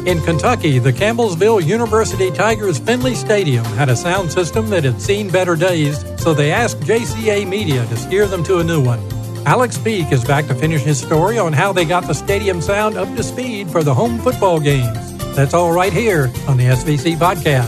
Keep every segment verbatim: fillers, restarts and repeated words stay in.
In Kentucky, the Campbellsville University Tigers Finley Stadium had a sound system that had seen better days, so they asked J C A Media to steer them to a new one. Alex Peak is back to finish his story on how they got the stadium sound up to speed for the home football games. That's all right here on the S V C Podcast.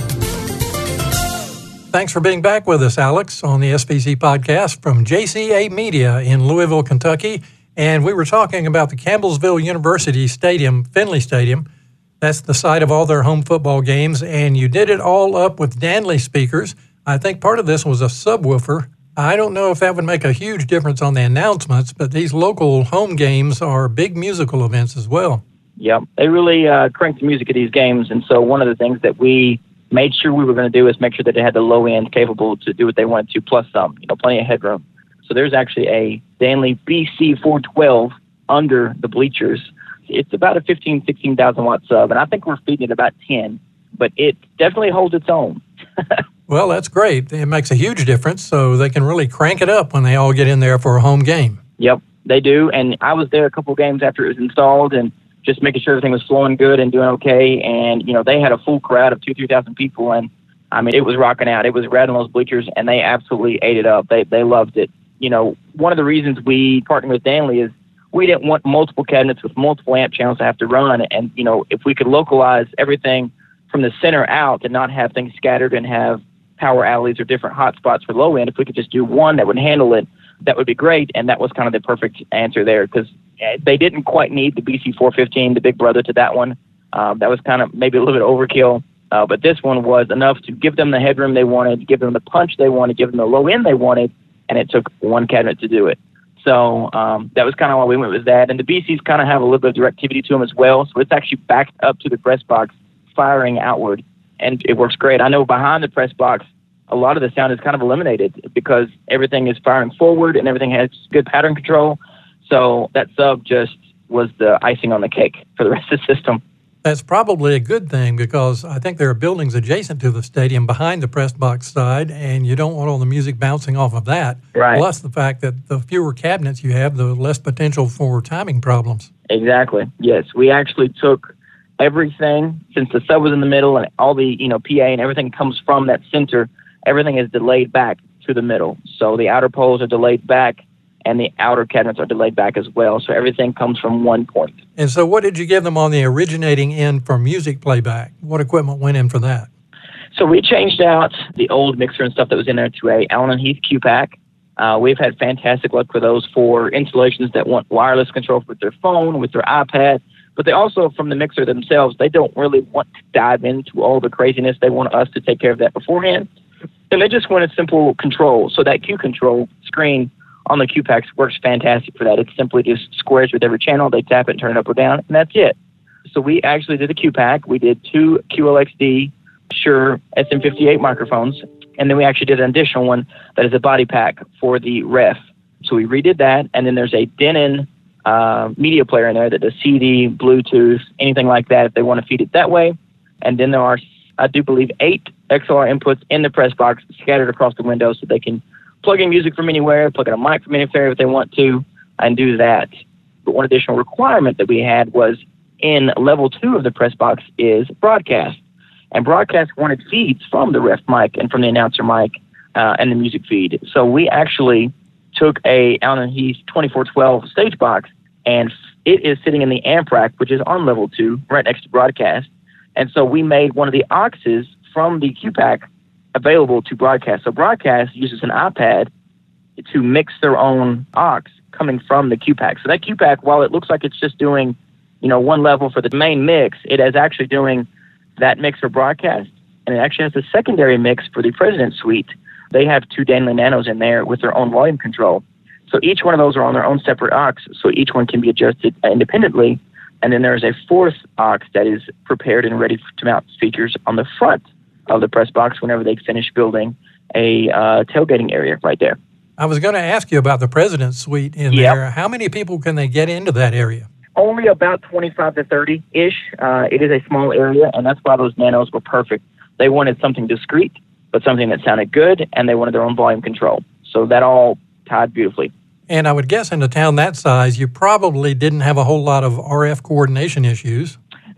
Thanks for being back with us, Alex, on the S V C Podcast from J C A Media in Louisville, Kentucky. And we were talking about the Campbellsville University Stadium, Finley Stadium. That's the site of all their home football games, and you did it all up with Danley speakers. I think part of this was a subwoofer. I don't know if that would make a huge difference on the announcements, but these local home games are big musical events as well. Yeah, they really uh, crank the music at these games, and so one of the things that we made sure we were going to do is make sure that they had the low end capable to do what they wanted to, plus some, you know, plenty of headroom. So there's actually a Danley B C four twelve under the bleachers. It's about a fifteen, sixteen thousand watt sub, and I think we're feeding it about ten, but it definitely holds its own. Well, that's great. It makes a huge difference, so they can really crank it up when they all get in there for a home game. Yep, they do, and I was there a couple of games after it was installed, and just making sure everything was flowing good and doing okay, and, you know, they had a full crowd of two, three thousand people, and, I mean, it was rocking out. It was red on those bleachers, and they absolutely ate it up. They they loved it. You know, one of the reasons we partnered with Danley is we didn't want multiple cabinets with multiple amp channels to have to run. And, you know, if we could localize everything from the center out and not have things scattered and have power alleys or different hot spots for low end, if we could just do one that would handle it, that would be great. And that was kind of the perfect answer there, because they didn't quite need the B C four fifteen, the big brother to that one. Um, that was kind of maybe a little bit overkill. Uh, but this one was enough to give them the headroom they wanted, give them the punch they wanted, give them the low end they wanted, and it took one cabinet to do it. So um, that was kind of why we went with that. And the B Cs kind of have a little bit of directivity to them as well. So it's actually backed up to the press box, firing outward. And it works great. I know behind the press box, a lot of the sound is kind of eliminated because everything is firing forward and everything has good pattern control. So that sub just was the icing on the cake for the rest of the system. That's probably a good thing, because I think there are buildings adjacent to the stadium behind the press box side, and you don't want all the music bouncing off of that. Right. Plus the fact that the fewer cabinets you have, the less potential for timing problems. Exactly. Yes, we actually took everything, since the sub was in the middle and all the, you know, P A and everything comes from that center, everything is delayed back to the middle. So the outer poles are delayed back, and the outer cabinets are delayed back as well. So everything comes from one point. And so what did you give them on the originating end for music playback? What equipment went in for that? So we changed out the old mixer and stuff that was in there to a Allen and Heath Q-Pack. Uh, we've had fantastic luck for those for installations that want wireless control with their phone, with their iPad. But they also, from the mixer themselves, they don't really want to dive into all the craziness. They want us to take care of that beforehand. And they just want a simple control. So that Q control screen on the Q-Packs works fantastic for that. It simply just squares with every channel. They tap it, turn it up or down, and that's it. So we actually did a Q-Pack. We did two Q L X D Shure S M fifty-eight microphones, and then we actually did an additional one that is a body pack for the ref. So we redid that, and then there's a Denon uh, media player in there that does C D, Bluetooth, anything like that if they want to feed it that way. And then there are, I do believe, eight X L R inputs in the press box scattered across the window, so they can plug in music from anywhere, plug in a mic from anywhere if they want to, and do that. But one additional requirement that we had was in level two of the press box is broadcast. And broadcast wanted feeds from the ref mic and from the announcer mic uh, and the music feed. So we actually took a Allen and Heath twenty-four twelve stage box, and it is sitting in the amp rack, which is on level two, right next to broadcast. And so we made one of the auxes from the Q-Pack available to broadcast. So broadcast uses an iPad to mix their own aux coming from the Q-Pack. So that Q-Pack, while it looks like it's just doing, you know, one level for the main mix, it is actually doing that mix for broadcast. And it actually has a secondary mix for the President Suite. They have two Danley Nanos in there with their own volume control. So each one of those are on their own separate aux. So each one can be adjusted independently. And then there's a fourth aux that is prepared and ready to mount speakers on the front of the press box whenever they finish building a uh, tailgating area right there. I was going to ask you about the President's Suite in yep. there. How many people can they get into that area? Only about twenty-five to thirty-ish. Uh, it is a small area, and that's why those Nanos were perfect. They wanted something discreet, but something that sounded good, and they wanted their own volume control. So that all tied beautifully. And I would guess in a town that size, you probably didn't have a whole lot of R F coordination issues.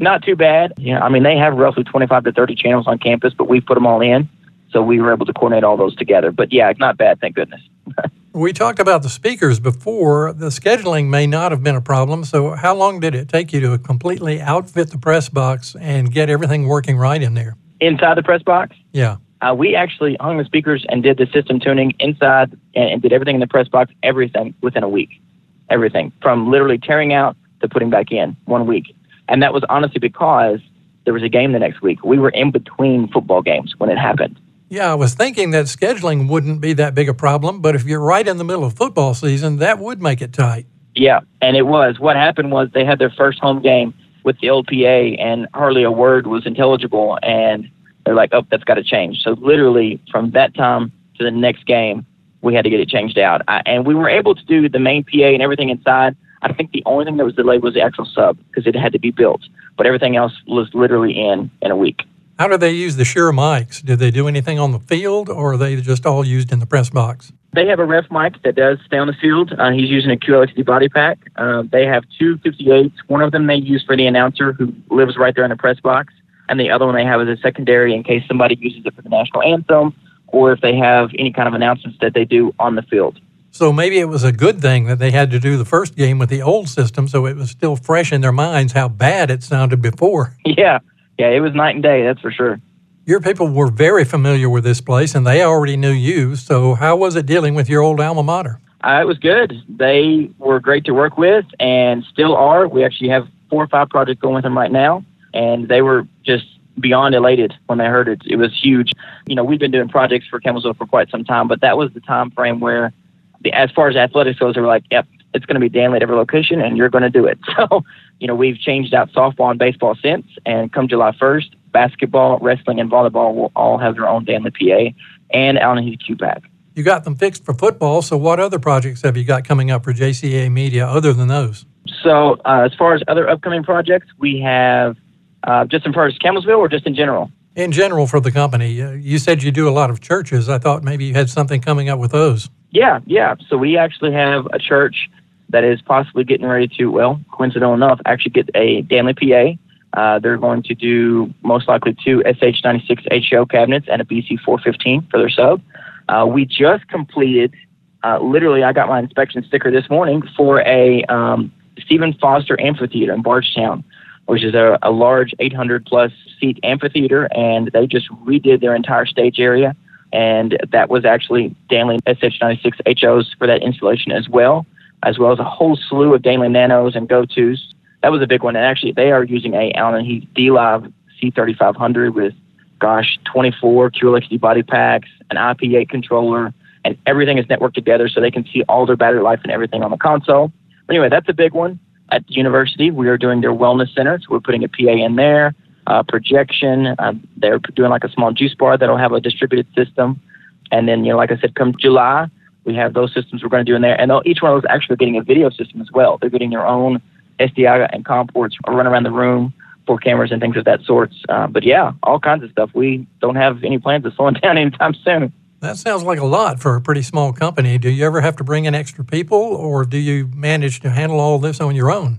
Not too bad. Yeah, I mean, they have roughly twenty-five to thirty channels on campus, but we put them all in. So we were able to coordinate all those together. But yeah, not bad, thank goodness. We talked about the speakers before. The scheduling may not have been a problem. So how long did it take you to completely outfit the press box and get everything working right in there? Inside the press box? Yeah. Uh, we actually hung the speakers and did the system tuning inside and, and did everything in the press box, everything within a week. Everything. From literally tearing out to putting back in, one week. And that was honestly because there was a game the next week. We were in between football games when it happened. Yeah, I was thinking that scheduling wouldn't be that big a problem, but if you're right in the middle of football season, that would make it tight. Yeah, and it was. What happened was they had their first home game with the old P A, and hardly a word was intelligible, and they're like, oh, that's got to change. So literally from that time to the next game, we had to get it changed out. I, and we were able to do the main P A and everything inside. I think the only thing that was delayed was the actual sub because it had to be built, but everything else was literally in in a week. How do they use the Shure mics? Did they do anything on the field, or are they just all used in the press box? They have a ref mic that does stay on the field. Uh, he's using a Q L X D body pack. Uh, they have two fifty-eights. One of them they use for the announcer who lives right there in the press box, and the other one they have as a secondary in case somebody uses it for the national anthem or if they have any kind of announcements that they do on the field. So maybe it was a good thing that they had to do the first game with the old system so it was still fresh in their minds how bad it sounded before. Yeah. Yeah, it was night and day, that's for sure. Your people were very familiar with this place, and they already knew you. So how was it dealing with your old alma mater? Uh, it was good. They were great to work with and still are. We actually have four or five projects going with them right now, and they were just beyond elated when they heard it. It was huge. You know, we've been doing projects for Campbellsville for quite some time, but that was the time frame where, the, as far as athletics goes, they were like, yep, it's going to be Danley at every location, and you're going to do it. So, you know, we've changed out softball and baseball since, and come July first, basketball, wrestling, and volleyball will all have their own Danley P A and Allen Heath Q PAC. You got them fixed for football, so what other projects have you got coming up for J C A Media other than those? So uh, as far as other upcoming projects, we have uh, just in far as Campbellsville or just in general? In general for the company. Uh, you said you do a lot of churches. I thought maybe you had something coming up with those. Yeah, yeah. So we actually have a church that is possibly getting ready to, well, coincidental enough, actually get a Danley P A. Uh, they're going to do most likely two S H ninety-six H O cabinets and a B C four fifteen for their sub. Uh, we just completed, uh, literally, I got my inspection sticker this morning for a um, Stephen Foster Amphitheater in Bardstown, which is a, a large eight hundred plus seat amphitheater, and they just redid their entire stage area. And that was actually Danley S H ninety-six H Os for that installation as well, as well as a whole slew of Danley Nanos and Go-Tos. That was a big one. And actually, they are using a Allen Heath D-Live C thirty-five hundred with, gosh, twenty-four Q L X D body packs, an I P eight controller, and everything is networked together so they can see all their battery life and everything on the console. But anyway, that's a big one. At the university, we are doing their wellness center, so we're putting a P A in there, uh, projection. Uh, they're doing like a small juice bar that'll have a distributed system. And then, you know, like I said, come July, we have those systems we're going to do in there. And each one of those actually getting a video system as well. They're getting their own S D I and COM ports run around the room for cameras and things of that sort. Uh, but yeah, all kinds of stuff. We don't have any plans of slowing down anytime soon. That sounds like a lot for a pretty small company. Do you ever have to bring in extra people, or do you manage to handle all this on your own?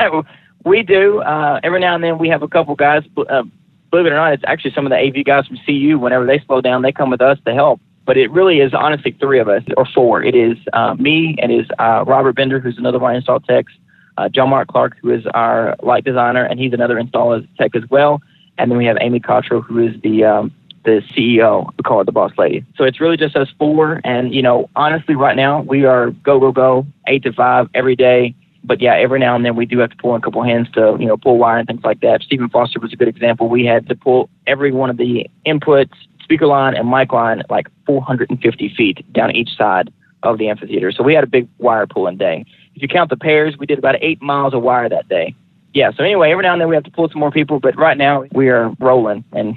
We do. Uh, every now and then we have a couple guys. Uh, believe it or not, it's actually some of the A V guys from C U. Whenever they slow down, they come with us to help. But it really is honestly three of us, or four. It is uh, me, it is uh, Robert Bender, who's another one of our install techs, uh, John Mark Clark, who is our light designer, and he's another install tech as well. And then we have Amy Cottrell, who is the um, the C E O. We call her the boss lady. So it's really just us four. And, you know, honestly, right now, we are go, go, go, eight to five every day. But, yeah, every now and then we do have to pull in a couple hands to, you know, pull wire and things like that. Stephen Foster was a good example. We had to pull every one of the inputs, speaker line and mic line, like four hundred fifty feet down each side of the amphitheater. So we had a big wire pulling day. If you count the pairs, we did about eight miles of wire that day. Yeah, so anyway, every now and then we have to pull some more people, but right now we are rolling and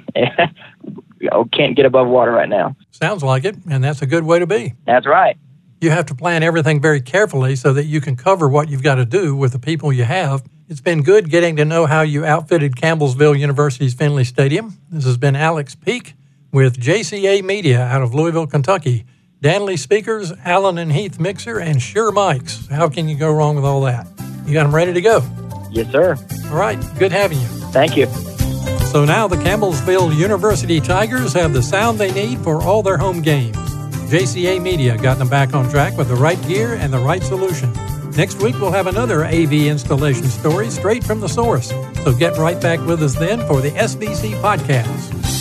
you know, can't get above water right now. Sounds like it, and that's a good way to be. That's right. You have to plan everything very carefully so that you can cover what you've got to do with the people you have. It's been good getting to know how you outfitted Campbellsville University's Finley Stadium. This has been Alex Peak with J C A Media out of Louisville, Kentucky. Danley speakers, Allen and Heath mixer, and Shure mics. How can you go wrong with all that? You got them ready to go? Yes, sir. All right. Good having you. Thank you. So now the Campbellsville University Tigers have the sound they need for all their home games. J C A Media got them back on track with the right gear and the right solution. Next week, we'll have another A V installation story straight from the source. So get right back with us then for the S B C Podcast.